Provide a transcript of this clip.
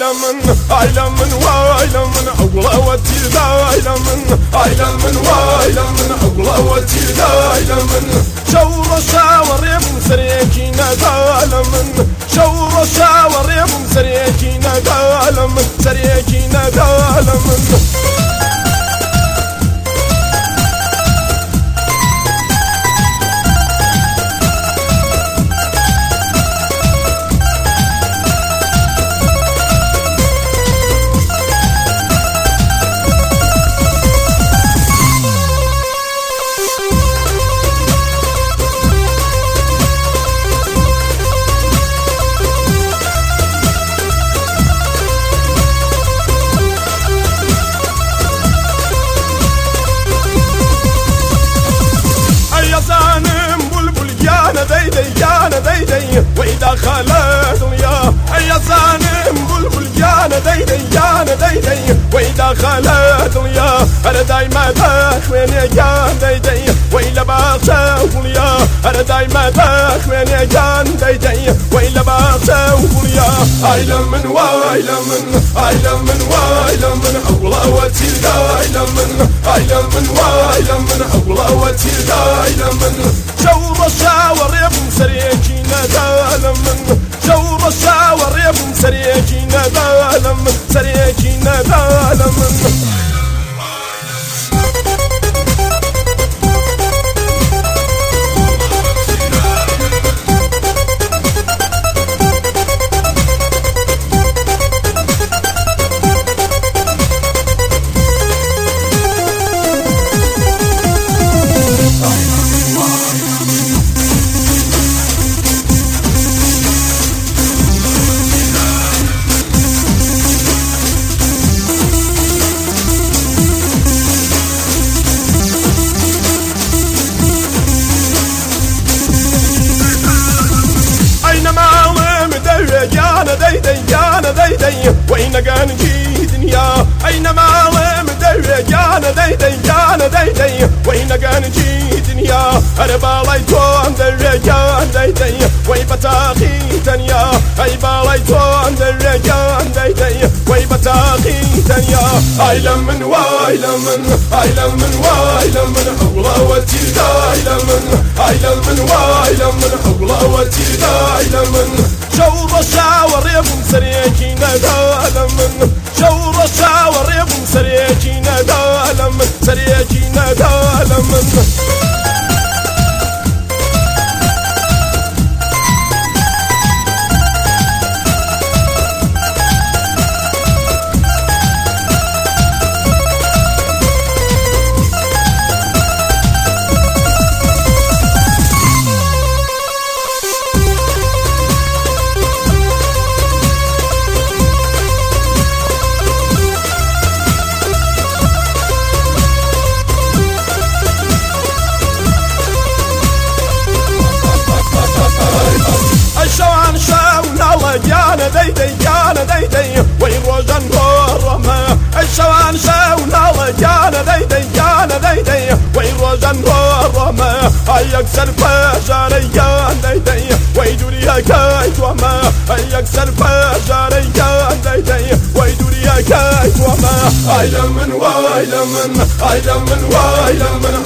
من وایلمن أغلوتي دایلمن وایلمن أغلوتي دایلمن شور شاوريم سريكين دایلمن شور شاوريم سريكين دایلمن وإذا خلت يا زانم بلبل يانا ديدي وإذا خلت يا أنا دايما بخوين يا ديدي وإلا بخسوف يا أنا دايما بخوين يا ديدي وإلا بخسوف يا وایلمن أغلوتي دایلمن أغلوتي دایلمن شور الشاور يبن سريكين دالمن شور الشاور يبن سريكين دالمن يانا ديدي وين كان جي دنيا أينما مدري يانا ديدي وين كان جي دنيا أنا بالايتون دري يانا ديدي وي بتاخي تنيا أي بالايتون دري يانا ديدي وي بتاخي تنيا وایلمن أغلوتي دایلمن أغلوتي دایلمن شور الشاور يبن سريكين دالمن شور الشاور يبن سريكين دالمن يانا ديدي وين روجن رما الشوان شاونا يانا ديدي وين روجن رما أيكسر فجر يانا ديدي ويدوري كايت وما أيكسر فجر يانا ديدي ويدوري كايت وما وایلمن